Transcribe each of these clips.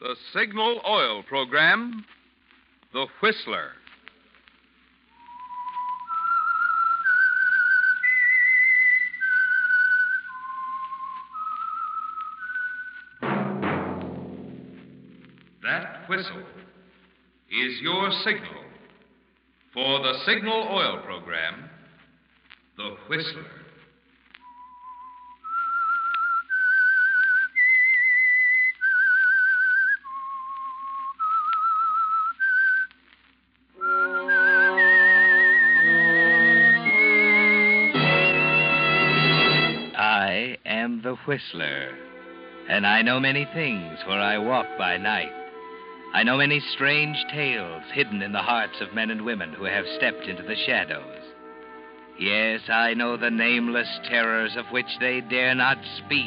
The Signal Oil Program, The Whistler. That whistle is your signal for the Signal Oil Program, The Whistler. I am the Whistler, and I know many things, for I walk by night. I know many strange tales hidden in the hearts of men and women who have stepped into the shadows. Yes, I know the nameless terrors of which they dare not speak.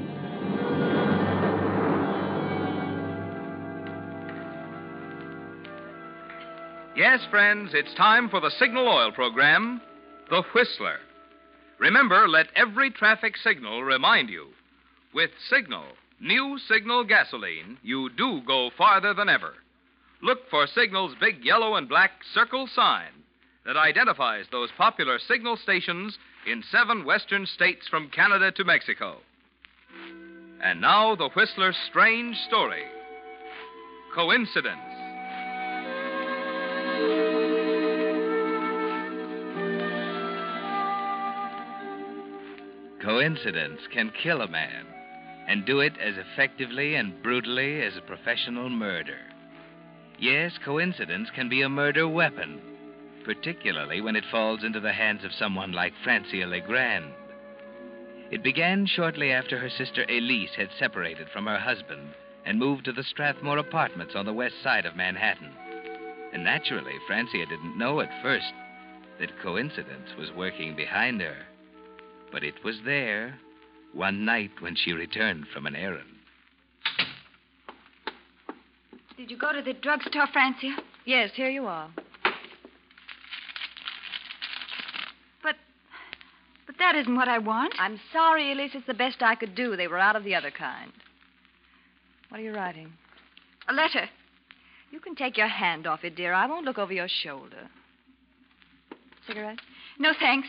Yes, friends, it's time for the Signal Oil Program, The Whistler. Remember, let every traffic signal remind you. With Signal, new Signal gasoline, you do go farther than ever. Look for Signal's big yellow and black circle sign that identifies those popular Signal stations in 7 western states from Canada to Mexico. And now, the Whistler's strange story. Coincidence. Coincidence can kill a man, and do it as effectively and brutally as a professional murder. Yes, coincidence can be a murder weapon, particularly when it falls into the hands of someone like Francia Legrand. It began shortly after her sister Elise had separated from her husband and moved to the Strathmore Apartments on the west side of Manhattan. And naturally, Francia didn't know at first that coincidence was working behind her. But it was there one night when she returned from an errand. Did you go to the drugstore, Francia? Yes, here you are. But that isn't what I want. I'm sorry, Elise. It's the best I could do. They were out of the other kind. What are you writing? A letter. You can take your hand off it, dear. I won't look over your shoulder. Cigarette? No, thanks.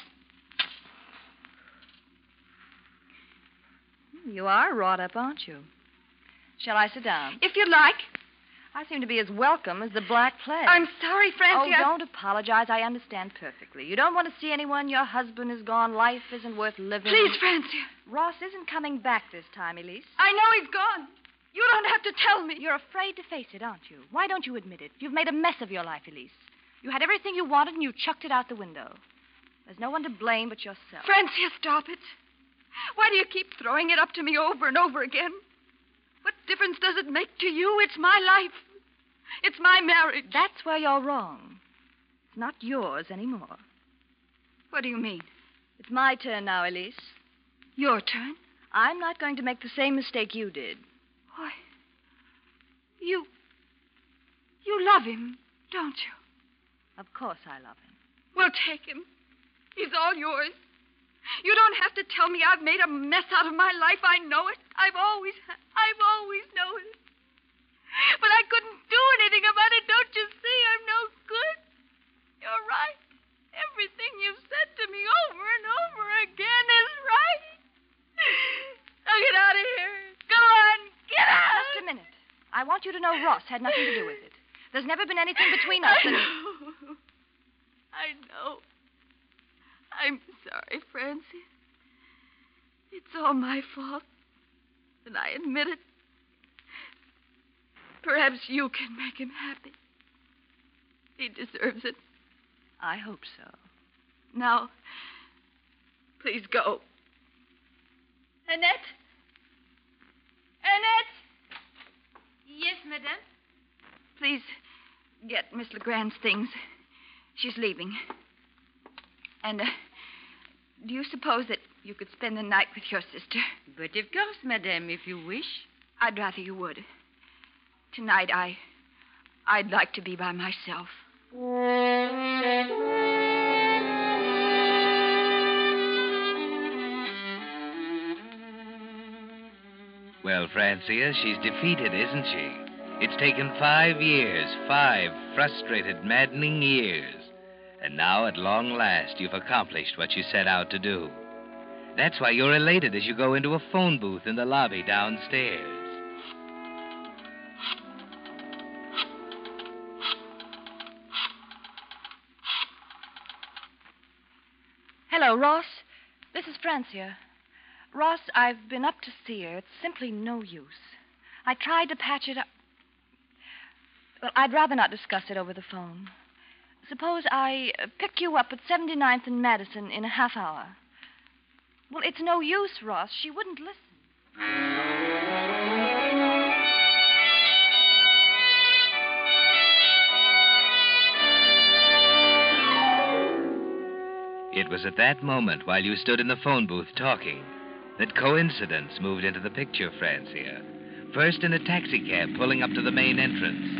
You are wrought up, aren't you? Shall I sit down? If you like. I seem to be as welcome as the Black Plague. I'm sorry, Francia. Oh, don't apologize. I understand perfectly. You don't want to see anyone. Your husband is gone. Life isn't worth living. Please, Francia. Ross isn't coming back this time, Elise. I know he's gone. You don't have to tell me. You're afraid to face it, aren't you? Why don't you admit it? You've made a mess of your life, Elise. You had everything you wanted, and you chucked it out the window. There's no one to blame but yourself. Francia, stop it. Why do you keep throwing it up to me over and over again? What difference does it make to you? It's my life. It's my marriage. That's where you're wrong. It's not yours anymore. What do you mean? It's my turn now, Elise. Your turn? I'm not going to make the same mistake you did. Why, you love him, don't you? Of course I love him. Well, take him. He's all yours. You don't have to tell me I've made a mess out of my life. I know it. I've always known it. But I couldn't do anything about it. Don't you see? I'm no good. You're right. Everything you've said to me over and over again is right. Now get out of here. Go on. Get out. Just a minute. I want you to know Ross had nothing to do with it. There's never been anything between us. I know. I'm sorry, Francie. It's all my fault. And I admit it. Perhaps you can make him happy. He deserves it. I hope so. Now, please go. Annette? Annette? Yes, madame? Please get Miss Legrand's things. She's leaving. And, do you suppose that you could spend the night with your sister? But of course, madame, if you wish. I'd rather you would. Tonight, I'd like to be by myself. Well, Francia, she's defeated, isn't she? It's taken 5 years, 5 frustrated, maddening years. And now, at long last, you've accomplished what you set out to do. That's why you're elated as you go into a phone booth in the lobby downstairs. Hello, Ross. This is Francia. Ross, I've been up to see her. It's simply no use. I tried to patch it up. Well, I'd rather not discuss it over the phone. Suppose I pick you up at 79th and Madison in a half hour. Well, it's no use, Ross. She wouldn't listen. It was at that moment, while you stood in the phone booth talking, that coincidence moved into the picture, Francia. First in a taxicab pulling up to the main entrance.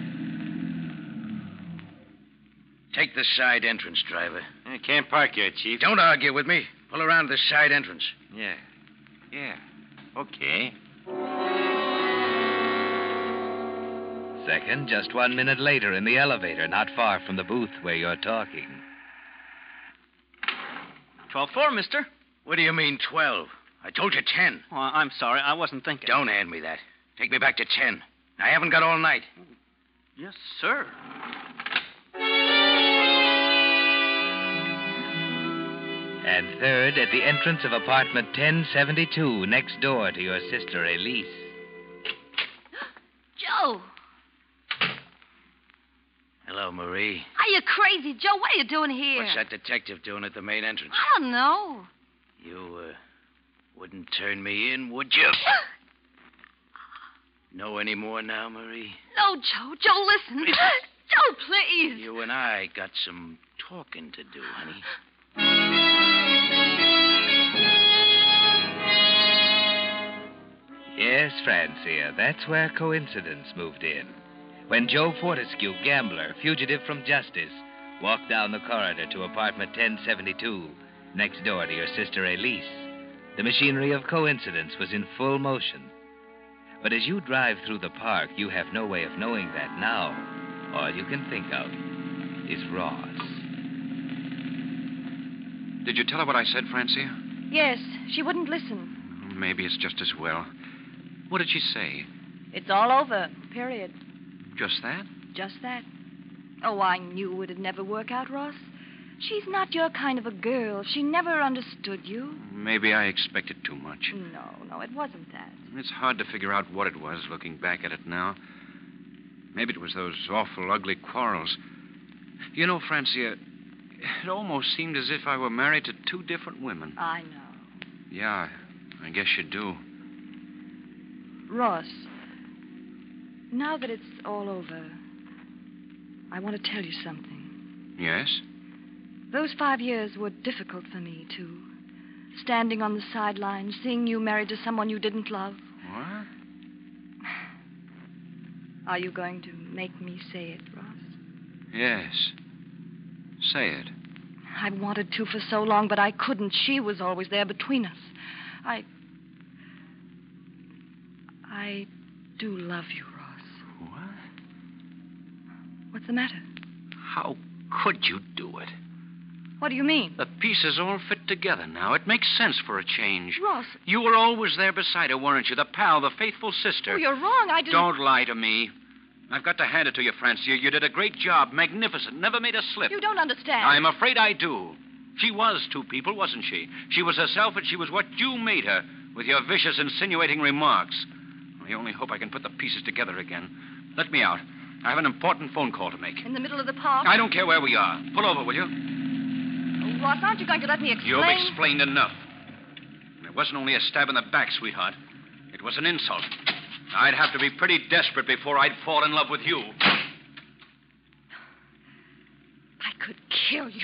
Take the side entrance, driver. I can't park here, Chief. Don't argue with me. Pull around the side entrance. Yeah. Okay. Second, just 1 minute later in the elevator, not far from the booth where you're talking. 12-4, mister. What do you mean, 12? I told you 10. Oh, I'm sorry. I wasn't thinking. Don't hand me that. Take me back to 10. I haven't got all night. Yes, sir. And third, at the entrance of apartment 1072, next door to your sister, Elise. Joe, Hello, Marie. are you crazy? Joe, what are you doing here? What's that detective doing at the main entrance? I don't know. You, wouldn't turn me in, would you? Know any more now, Marie? No, Joe. Joe, listen. Joe, please. You and I got some talking to do, honey. Yes, Francia, that's where coincidence moved in. When Joe Fortescue, gambler, fugitive from justice, walked down the corridor to apartment 1072, next door to your sister Elise, the machinery of coincidence was in full motion. But as you drive through the park, you have no way of knowing that now. All you can think of is Ross. Did you tell her what I said, Francia? Yes, she wouldn't listen. Maybe it's just as well. What did she say? It's all over, period. Just that? Just that. Oh, I knew it'd never work out, Ross. She's not your kind of a girl. She never understood you. Maybe I expected too much. No, it wasn't that. It's hard to figure out what it was looking back at it now. Maybe it was those awful, ugly quarrels. You know, Francia, it almost seemed as if I were married to two different women. I know. Yeah, I guess you do. Ross, now that it's all over, I want to tell you something. Yes? Those 5 years were difficult for me, too. Standing on the sidelines, seeing you married to someone you didn't love. What? Are you going to make me say it, Ross? Yes. Say it. I wanted to for so long, but I couldn't. She was always there between us. I do love you, Ross. What? What's the matter? How could you do it? What do you mean? The pieces all fit together now. It makes sense for a change. Ross. You were always there beside her, weren't you? The pal, the faithful sister. Oh, you're wrong. I didn't... Don't lie to me. I've got to hand it to you, Francia. You did a great job. Magnificent. Never made a slip. You don't understand. I'm afraid I do. She was two people, wasn't she? She was herself, and she was what you made her, with your vicious, insinuating remarks. I only hope I can put the pieces together again. Let me out. I have an important phone call to make. In the middle of the park? I don't care where we are. Pull over, will you? Oh, Ross, aren't you going to let me explain? You've explained enough. It wasn't only a stab in the back, sweetheart. It was an insult. I'd have to be pretty desperate before I'd fall in love with you. I could kill you.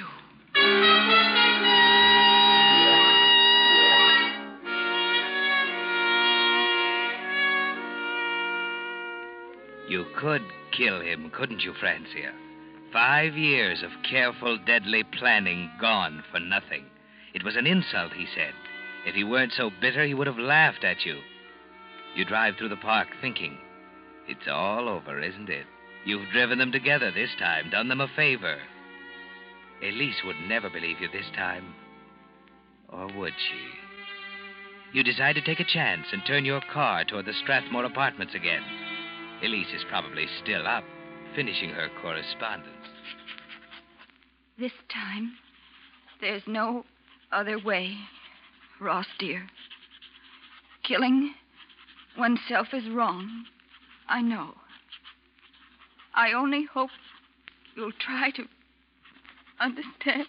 You could kill him, couldn't you, Francia? 5 years of careful, deadly planning gone for nothing. It was an insult, he said. If he weren't so bitter, he would have laughed at you. You drive through the park thinking. It's all over, isn't it? You've driven them together this time, done them a favor. Elise would never believe you this time. Or would she? You decide to take a chance and turn your car toward the Strathmore apartments again. Elise is probably still up, finishing her correspondence. This time, there's no other way, Ross, dear. Killing oneself is wrong. I know. I only hope you'll try to understand.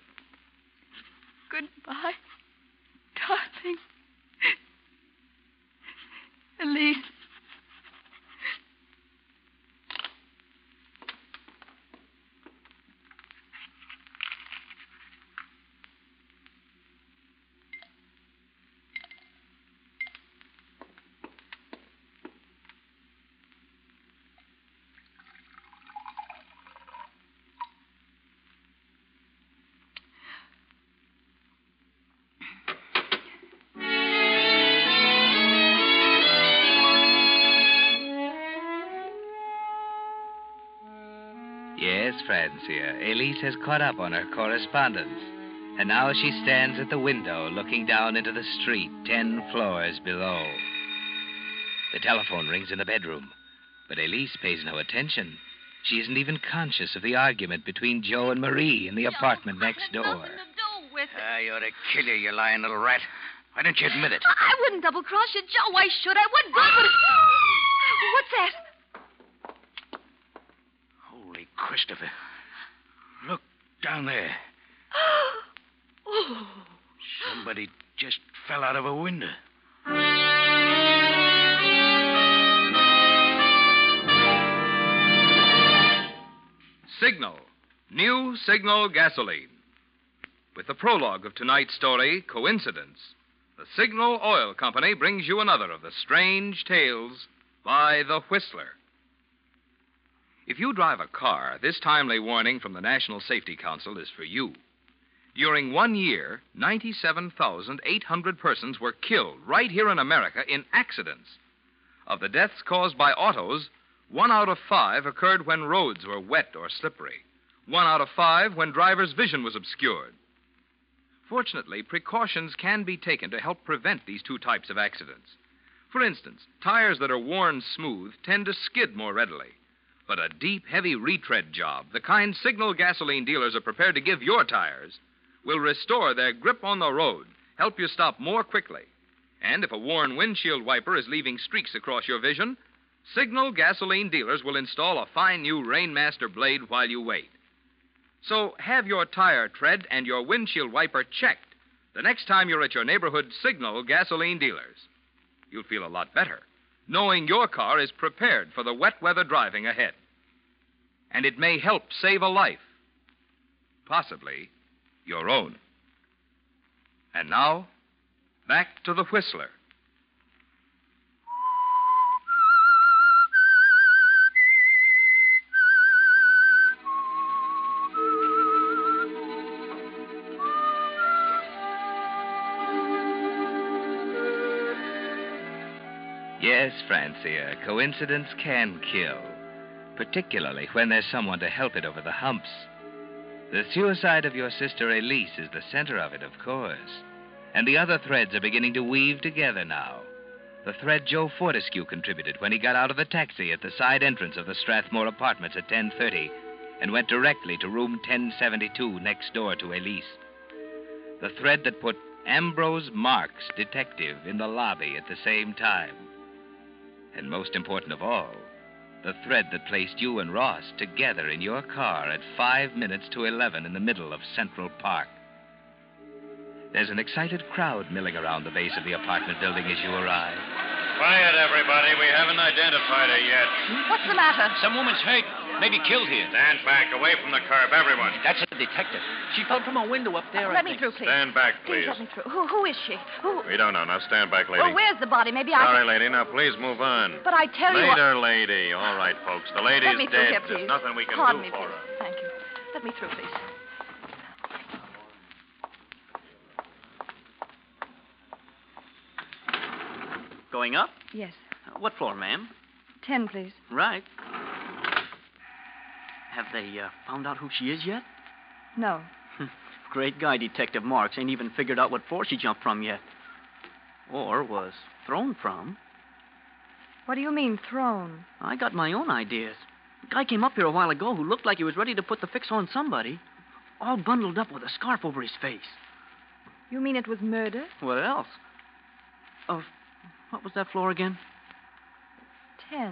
Goodbye, darling. Elise. Yes, Francia, Elise has caught up on her correspondence. And now she stands at the window looking down into the street 10 floors below. The telephone rings in the bedroom, but Elise pays no attention. She isn't even conscious of the argument between Joe and Marie in the apartment next door. Nothing to do with it. I ought to kill you, you lying little rat. Why don't you admit it? I wouldn't double-cross you, Joe. Why should I? What good would it... What's that? Holy Christopher. Look down there. Oh. Somebody just fell out of a window. Signal. New Signal gasoline. With the prologue of tonight's story, Coincidence, the Signal Oil Company brings you another of the strange tales by The Whistler. If you drive a car, this timely warning from the National Safety Council is for you. During 1 year, 97,800 persons were killed right here in America in accidents. Of the deaths caused by autos, 1 out of 5 occurred when roads were wet or slippery. 1 out of 5 when drivers' vision was obscured. Fortunately, precautions can be taken to help prevent these two types of accidents. For instance, tires that are worn smooth tend to skid more readily. But a deep, heavy retread job, the kind Signal gasoline dealers are prepared to give your tires, will restore their grip on the road, help you stop more quickly. And if a worn windshield wiper is leaving streaks across your vision, Signal gasoline dealers will install a fine new Rainmaster blade while you wait. So have your tire tread and your windshield wiper checked the next time you're at your neighborhood Signal gasoline dealers. You'll feel a lot better, knowing your car is prepared for the wet weather driving ahead. And it may help save a life. Possibly your own. And now, back to the Whistler. Yes, Francia, coincidence can kill, particularly when there's someone to help it over the humps. The suicide of your sister Elise is the center of it, of course. And the other threads are beginning to weave together now. The thread Joe Fortescue contributed when he got out of the taxi at the side entrance of the Strathmore apartments at 10:30 and went directly to room 1072 next door to Elise. The thread that put Ambrose Marks, detective, in the lobby at the same time. And most important of all, the thread that placed you and Ross together in your car at 5 minutes to 11 in the middle of Central Park. There's an excited crowd milling around the base of the apartment building as you arrive. Quiet, everybody. We haven't identified her yet. What's the matter? Some woman's hurt, maybe killed here. Stand back, away from the curb, everyone. That's a detective. She fell from a window up there, Let me through, please. Stand back, Please please. let me through. Who is she? Who? We don't know. Now stand back, lady. Well, where's the body? Maybe I Sorry, can... lady. Now please move on. But I tell you what... Later, lady. All right, folks. The lady's Let me through dead. here, please. There's nothing we can Pardon do me, for please. her. Thank you. Let me through, please. Going up? Yes. What floor, ma'am? 10, please. Right. Have they found out who she is yet? No. Great guy, Detective Marks. Ain't even figured out what floor she jumped from yet. Or was thrown from. What do you mean, thrown? I got my own ideas. A guy came up here a while ago who looked like he was ready to put the fix on somebody, all bundled up with a scarf over his face. You mean it was murder? What else? What was that floor again? 10.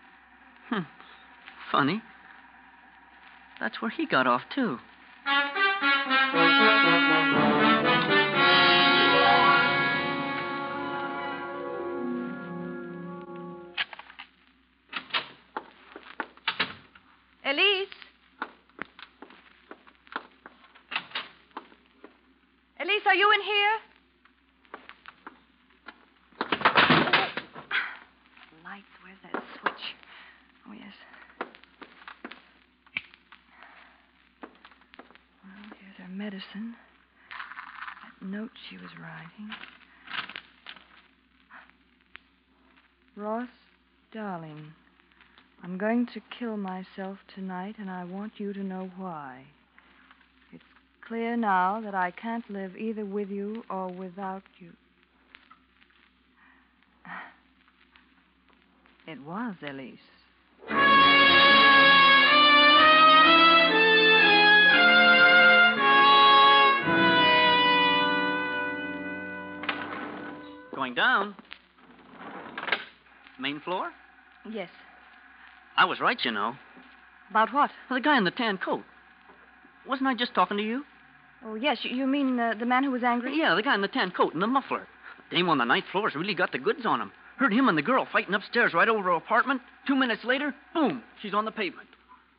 Funny. That's where he got off, too. Elise? Elise, are you in here? Lights, where's that switch? Oh, yes. Well, here's her medicine. That note she was writing. Ross, darling, I'm going to kill myself tonight, and I want you to know why. It's clear now that I can't live either with you or without you. It was Elise. Going down. Main floor? Yes. I was right, you know. About what? The guy in the tan coat. Wasn't I just talking to you? Oh, yes. You mean the man who was angry? Yeah, the guy in the tan coat and the muffler. The dame on the ninth floor's really got the goods on him. Heard him and the girl fighting upstairs right over her apartment. 2 minutes later, boom, she's on the pavement.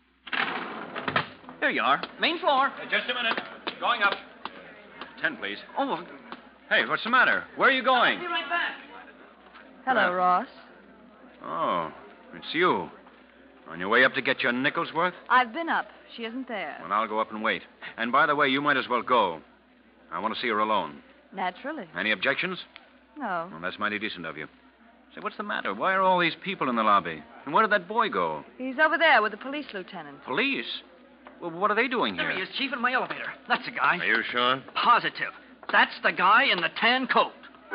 There you are. Main floor. Just a minute. Going up. 10, please. Oh, Hey, what's the matter? Where are you going? be right back. Hello, Ross. Oh, it's you. On your way up to get your nickel's worth? I've been up. She isn't there. Well, I'll go up and wait. And by the way, you might as well go. I want to see her alone. Naturally. Any objections? No. Well, that's mighty decent of you. Say, what's the matter? Why are all these people in the lobby? And where did that boy go? He's over there with the police lieutenant. Police? Well, what are they doing here? There he is, Chief, in my elevator. That's the guy. Are you sure? Positive. That's the guy in the tan coat.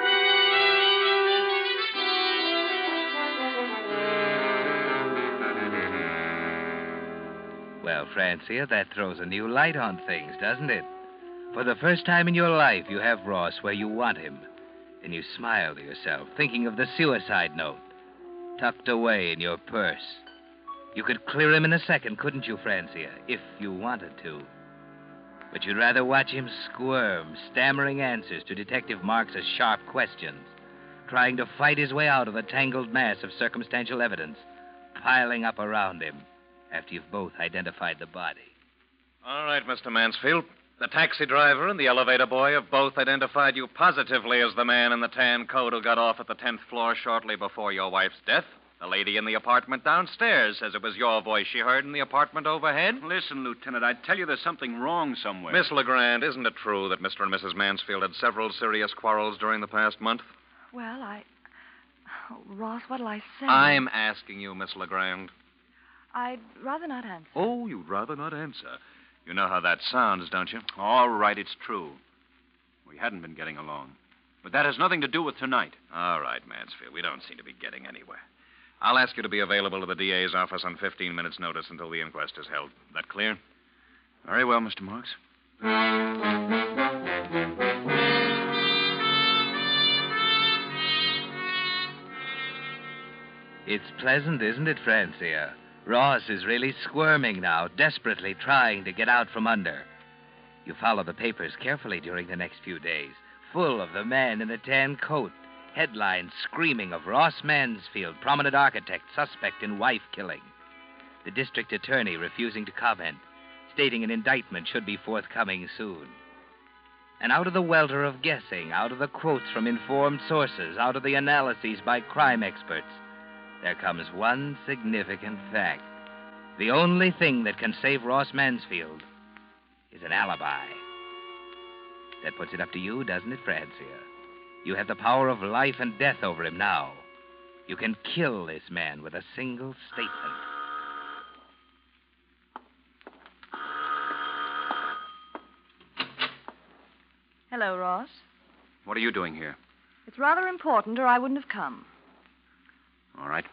Well, Francia, that throws a new light on things, doesn't it? For the first time in your life, you have Ross where you want him. And you smile to yourself, thinking of the suicide note, tucked away in your purse. You could clear him in a second, couldn't you, Francia, if you wanted to? But you'd rather watch him squirm, stammering answers to Detective Marks's sharp questions, trying to fight his way out of the tangled mass of circumstantial evidence, piling up around him after you've both identified the body. All right, Mr. Mansfield. The taxi driver and the elevator boy have both identified you positively as the man in the tan coat who got off at the 10th floor shortly before your wife's death. The lady in the apartment downstairs says it was your voice she heard in the apartment overhead. Listen, Lieutenant, I tell you there's something wrong somewhere. Miss LeGrand, isn't it true that Mr. and Mrs. Mansfield had several serious quarrels during the past month? Well, Oh, Ross, what'll I say? I'm asking you, Miss LeGrand. I'd rather not answer. Oh, you'd rather not answer. You know how that sounds, don't you? All right, it's true. We hadn't been getting along. But that has nothing to do with tonight. All right, Mansfield. We don't seem to be getting anywhere. I'll ask you to be available at the DA's office on 15 minutes' notice until the inquest is held. That clear? Very well, Mr. Marks. It's pleasant, isn't it, Francia? Ross is really squirming now, desperately trying to get out from under. You follow the papers carefully during the next few days, full of the man in the tan coat. Headlines screaming of Ross Mansfield, prominent architect, suspect in wife killing. The district attorney refusing to comment, stating an indictment should be forthcoming soon. And out of the welter of guessing, out of the quotes from informed sources, out of the analyses by crime experts, there comes one significant fact. The only thing that can save Ross Mansfield is an alibi. That puts it up to you, doesn't it, Francia? You have the power of life and death over him now. You can kill this man with a single statement. Hello, Ross. What are you doing here? It's rather important, or I wouldn't have come. All right.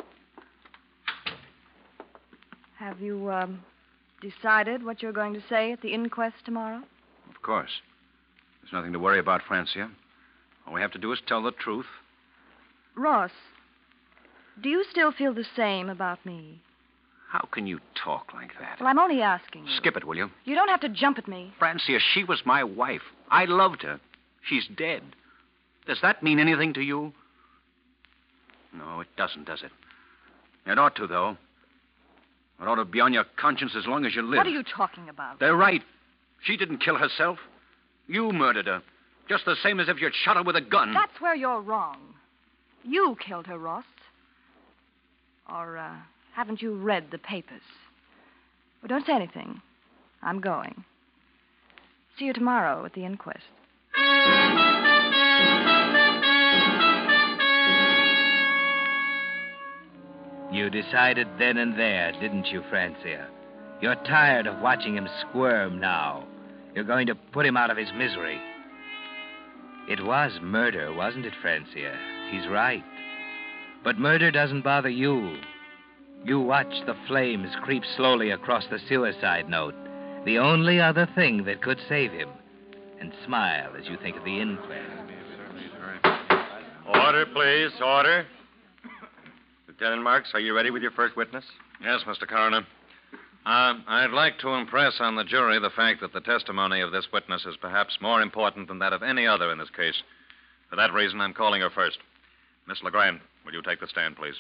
Have you, decided what you're going to say at the inquest tomorrow? Of course. There's nothing to worry about, Francia. All we have to do is tell the truth. Ross, do you still feel the same about me? How can you talk like that? Well, I'm only asking you. Skip it, will you? You don't have to jump at me. Francia, she was my wife. I loved her. She's dead. Does that mean anything to you? No, it doesn't, does it? It ought to, though. It ought to be on your conscience as long as you live. What are you talking about? They're right. She didn't kill herself. You murdered her. Just the same as if you'd shot her with a gun. That's where you're wrong. You killed her, Ross. Or, haven't you read the papers? Well, don't say anything. I'm going. See you tomorrow at the inquest. You decided then and there, didn't you, Francia? You're tired of watching him squirm now. You're going to put him out of his misery. It was murder, wasn't it, Francia? He's right. But murder doesn't bother you. You watch the flames creep slowly across the suicide note, the only other thing that could save him, and smile as you think of the inquest. Order, please. Order. Lieutenant Marks, are you ready with your first witness? Yes, Mr. Coroner. I'd like to impress on the jury the fact that the testimony of this witness is perhaps more important than that of any other in this case. For that reason, I'm calling her first. Miss LeGrand, will you take the stand, please?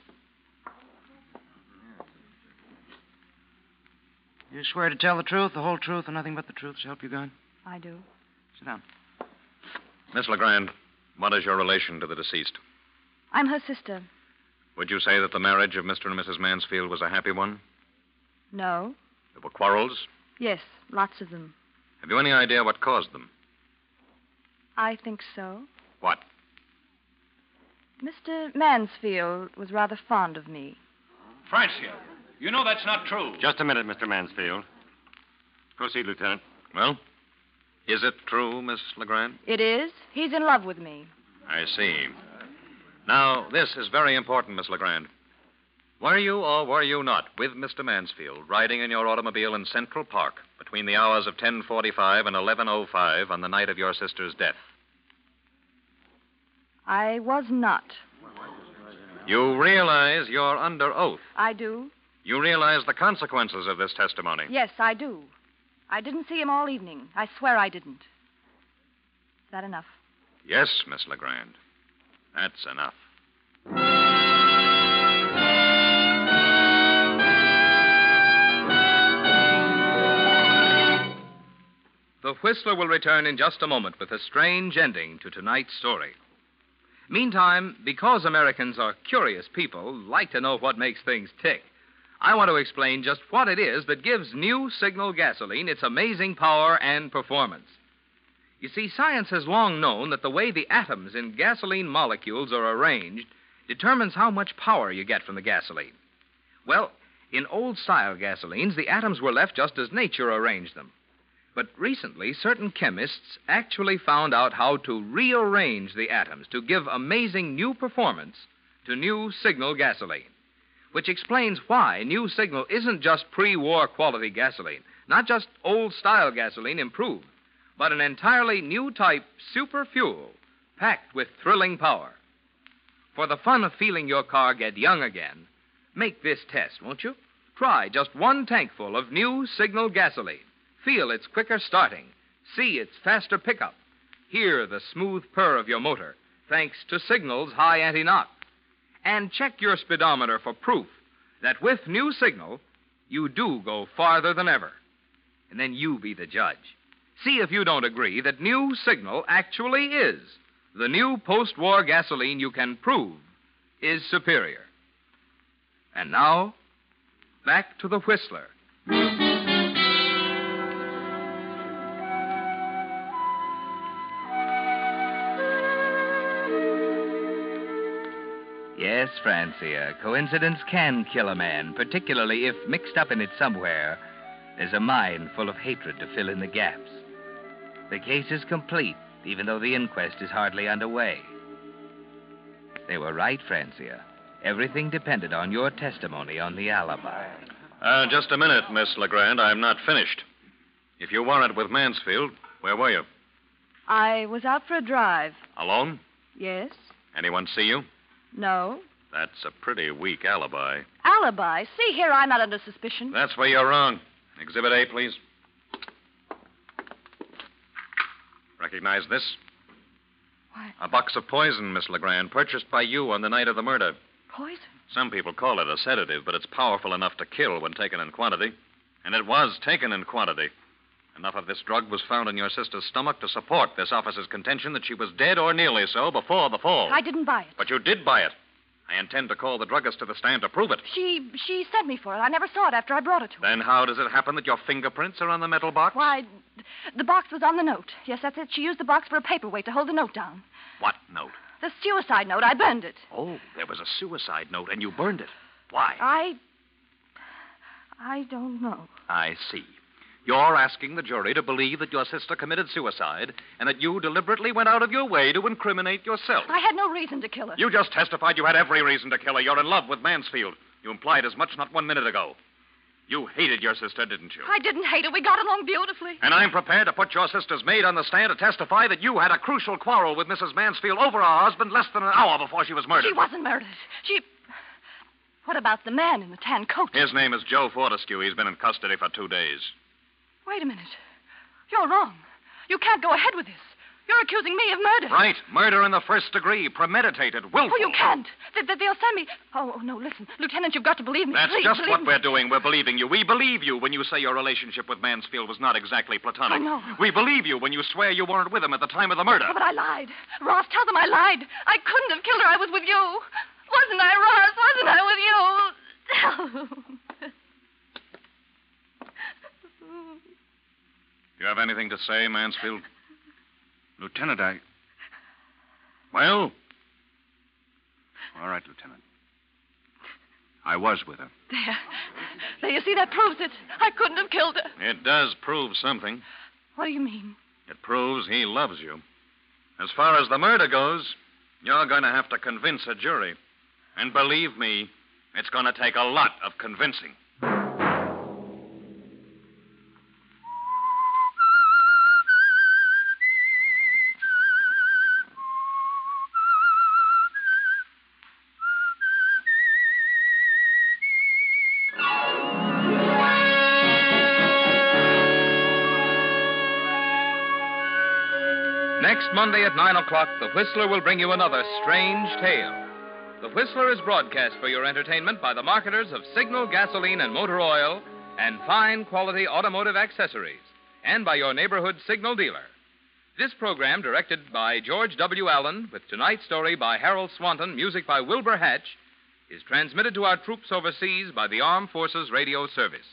You swear to tell the truth, the whole truth, and nothing but the truth to help you God? I do. Sit down. Miss LeGrand, what is your relation to the deceased? I'm her sister. Would you say that the marriage of Mr. and Mrs. Mansfield was a happy one? No. There were quarrels? Yes, lots of them. Have you any idea what caused them? I think so. What? Mr. Mansfield was rather fond of me. Francia, you know that's not true. Just a minute, Mr. Mansfield. Proceed, Lieutenant. Well, is it true, Miss LeGrand? It is. He's in love with me. I see. Now, this is very important, Miss LeGrand. Were you or were you not with Mr. Mansfield riding in your automobile in Central Park between the hours of 10:45 and 11:05 on the night of your sister's death? I was not. You realize you're under oath. I do. You realize the consequences of this testimony. Yes, I do. I didn't see him all evening. I swear I didn't. Is that enough? Yes, Miss LeGrand. That's enough. The Whistler will return in just a moment with a strange ending to tonight's story. Meantime, because Americans are curious people, like to know what makes things tick, I want to explain just what it is that gives new Signal gasoline its amazing power and performance. You see, science has long known that the way the atoms in gasoline molecules are arranged determines how much power you get from the gasoline. Well, in old-style gasolines, the atoms were left just as nature arranged them. But recently, certain chemists actually found out how to rearrange the atoms to give amazing new performance to new Signal gasoline, which explains why new Signal isn't just pre-war quality gasoline, not just old-style gasoline improved, but an entirely new type super fuel packed with thrilling power. For the fun of feeling your car get young again, make this test, won't you? Try just one tankful of new Signal gasoline. Feel its quicker starting. See its faster pickup. Hear the smooth purr of your motor, thanks to Signal's high anti-knock. And check your speedometer for proof that with new Signal, you do go farther than ever. And then you be the judge. See if you don't agree that new Signal actually is the new post-war gasoline you can prove is superior. And now, back to the Whistler. Yes, Yes, Francia, coincidence can kill a man, particularly if, mixed up in it somewhere, there's a mind full of hatred to fill in the gaps. The case is complete, even though the inquest is hardly underway. They were right, Francia. Everything depended on your testimony on the alibi. Just a minute, Miss Legrand. I'm not finished. If you weren't with Mansfield, where were you? I was out for a drive. Alone? Yes? Anyone see you? No? That's a pretty weak alibi. Alibi? See here, I'm not under suspicion. That's where you're wrong. Exhibit A, please. Recognize this? What? A box of poison, Miss Legrand, purchased by you on the night of the murder. Poison? Some people call it a sedative, but it's powerful enough to kill when taken in quantity. And it was taken in quantity. Enough of this drug was found in your sister's stomach to support this officer's contention that she was dead or nearly so before the fall. I didn't buy it. But you did buy it. I intend to call the druggist to the stand to prove it. She sent me for it. I never saw it after I brought it to her. Then how does it happen that your fingerprints are on the metal box? Why, the box was on the note. Yes, that's it. She used the box for a paperweight to hold the note down. What note? The suicide note. I burned it. Oh, there was a suicide note, and you burned it. Why? I don't know. I see. You're asking the jury to believe that your sister committed suicide and that you deliberately went out of your way to incriminate yourself. I had no reason to kill her. You just testified you had every reason to kill her. You're in love with Mansfield. You implied as much not 1 minute ago. You hated your sister, didn't you? I didn't hate her. We got along beautifully. And I'm prepared to put your sister's maid on the stand to testify that you had a crucial quarrel with Mrs. Mansfield over her husband less than an hour before she was murdered. She wasn't murdered. What about the man in the tan coat? His name is Joe Fortescue. He's been in custody for 2 days. Wait a minute. You're wrong. You can't go ahead with this. You're accusing me of murder. Right. Murder in the first degree. Premeditated. Willful. Oh, you can't. They'll send me. Oh, no, listen. Lieutenant, you've got to believe me. That's Please, just believe what me. we're doing. We're believing you. We believe you when you say your relationship with Mansfield was not exactly platonic. Oh, no. We believe you when you swear you weren't with him at the time of the murder. Oh, but I lied. Ross, tell them I lied. I couldn't have killed her. I was with you. Wasn't I, Ross? Wasn't I with you? You have anything to say, Mansfield? Lieutenant, Well? All right, Lieutenant. I was with her. There, you see, that proves it. I couldn't have killed her. It does prove something. What do you mean? It proves he loves you. As far as the murder goes, you're going to have to convince a jury. And believe me, it's going to take a lot of convincing. Next Monday at 9 o'clock, The Whistler will bring you another strange tale. The Whistler is broadcast for your entertainment by the marketers of Signal gasoline and motor oil and fine quality automotive accessories, and by your neighborhood Signal dealer. This program, directed by George W. Allen, with tonight's story by Harold Swanton, music by Wilbur Hatch, is transmitted to our troops overseas by the Armed Forces Radio Service.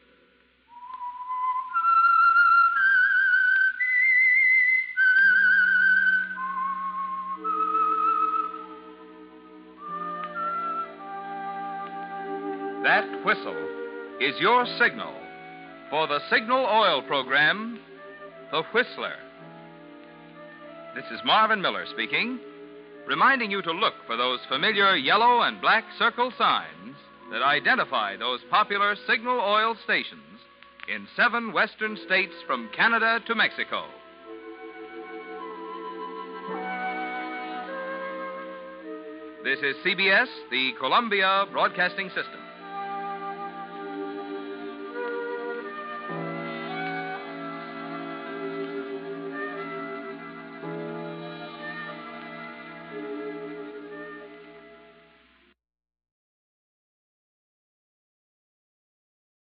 That whistle is your signal for the Signal Oil program, The Whistler. This is Marvin Miller speaking, reminding you to look for those familiar yellow and black circle signs that identify those popular Signal Oil stations in 7 western states from Canada to Mexico. This is CBS, the Columbia Broadcasting System.